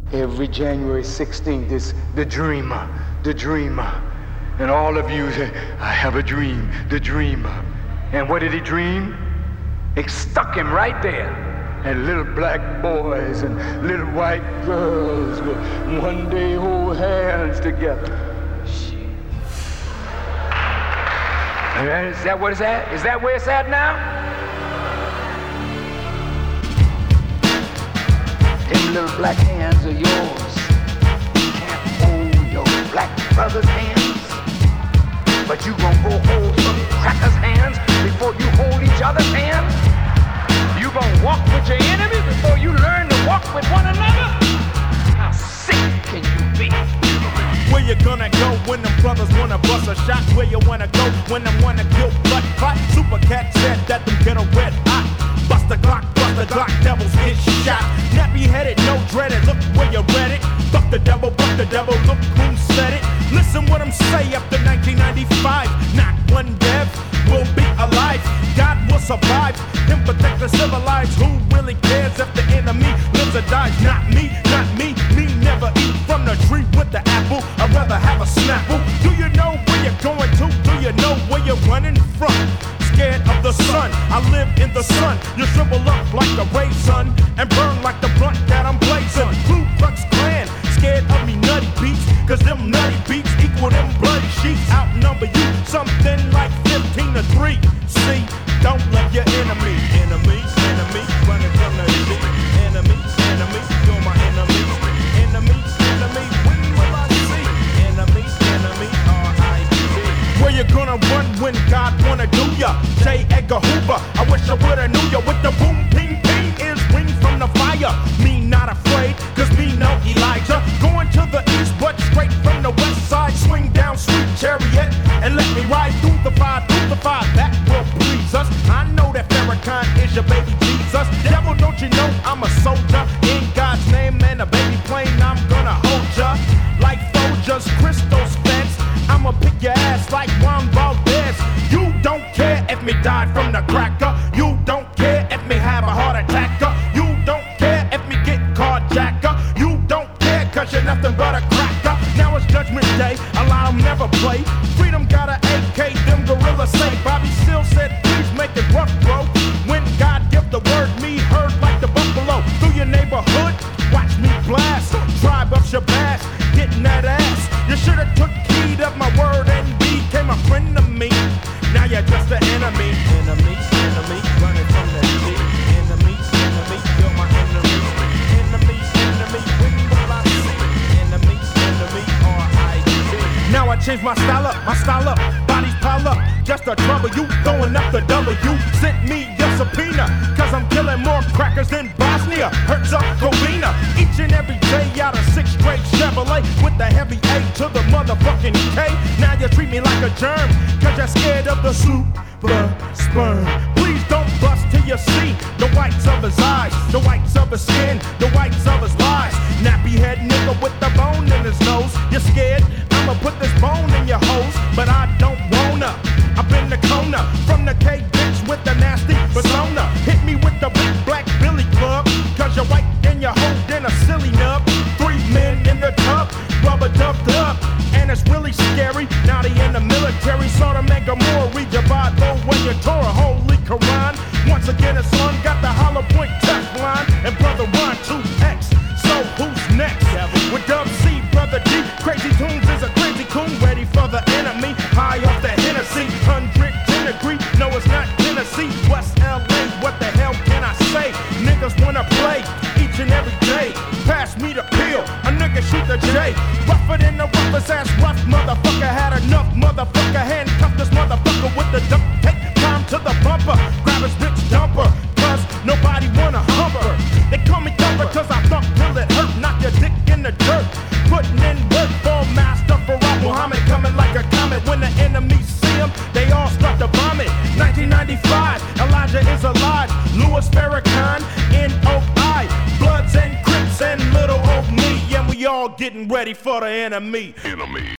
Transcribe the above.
Every January 16th is the dreamer. And all of you say, I have a dream, the dreamer. And what did he dream? It stuck him right there. And little black boys and little white girls will one day hold hands together. Shit. Is that what it's at? Is that where it's at now? Them little black hands are yours. You can't hold your black brother's hands, but you gonna go hold some crackers' hands before you hold each other's hands? You gonna walk with your enemy before you learn to walk with one another? How sick can you be? Where you gonna go when them brothers wanna bust a shot? Where you wanna go when them wanna kill blood clot? Super Cat said that them get a red hot. Bust the Glock, devils get shot. Nappy headed, no dreaded, look where you read it. Buck the devil, look who said it. Listen what I'm say after 1995. Not one dev will be alive. God will survive. Him protect the civilized. Who really cares if the enemy lives or dies? Not me. Me never eat from the tree with the apple. I'd rather have a snapple. Do you know where you're going to? Do you know where you're running from? Scared of the sun, I live in the sun. You shrivel up like a raisin and burn like the blunt that I'm blazing. Ku Klux Klan, scared of me nutty beats, cause them nutty beats equal them bloody sheets. Outnumber you something like 15-3. See, don't love your enemy. Enemies, running from the city. Enemies, you're my enemies. Enemies, when will I see? Enemies, R.I.P. Where you gonna run when God wanna do ya? J. Edgar Hoover, I wish I would've knew ya. With the boom, ping, is ring from the fire. Me not afraid, cause me know Elijah. Going to the east, but straight from the west side. Swing down sweet chariot, and let me ride through the fire. That will please us. I know that Farrakhan is your baby Jesus. Devil, don't you know I'm a soldier? In God's name and a baby plane, I'm gonna hold ya. Like Folgers, Crystal's fence, I'ma pick your ass like Juan Valdez. You don't care if me died from the cracker. You don't care if me have a heart attack. You don't care if me get carjacker. You don't care cause you're nothing but a cracker. Now it's Judgment Day, allow them never play. Freedom got a AK, them gorillas say. Bobby Seale said please make it rough, bro. When God give the word, me heard like the buffalo. Through your neighborhood, watch me blast. Tribe of Shabazz, getting that ass. You should've took heed of my word and became a friend of me. Now you're just an enemy. Enemies, running from the city. Enemies, you're my enemies. Enemies, when will I see? Enemies, R.I.P. Now I changed my style up, bodies pile up. Just to trouble you, throwing up the W. Sent me your subpoena, cause I'm killing more crackers than Bosnia, Herzegovina. Each and every day out of 6 straight Chevrolet with the heavy A to the motherfucking K. Now you treat me like a germ, cause you're scared of the super sperm. Please don't bust till you see the whites of his eyes, the whites of his skin, the whites of his lies. Nappy head nigga with the bone in his nose. You're scared? I'ma put this bone in your hose, but I don't wanna. I've been the corner from the K bitch with the nasty persona. Hit me with the big black Billy Club, cause you're white and you're holding a silly nub. 3 men in the tub, rubber dubbed up, and it's really scary. Now they in the military, sort of make a more read your Bible when you tore a holy Quran. Once again it's on, got the hollow point tech line, and brother Ron 2X. So who's next? With Dub C, brother D, Crazy Tunes is a crazy coon, ready for the enemy. High off the Hennessy, 110 degree. No, it's not Tennessee, West LA. What the hell can I say? Niggas wanna play each and every day. Pass me the pill, a nigga shoot the J. Rougher than the roughest ass rough motherfucker. Had enough motherfucker, handcuffed this motherfucker with the duct tape. Climb to the bumper, grab his bitch dumper, cause nobody wanna hump her. They call me dumper cause I thump till it hurt. Knock your dick in the dirt, putting in work for Master Farah Muhammad. Coming like a comet when the enemies see him, they all start to vomit. 1995, Elijah is alive. Louis Farrakhan, N.O.I. Bloods and Crips and little old me, and we all getting ready for the enemy.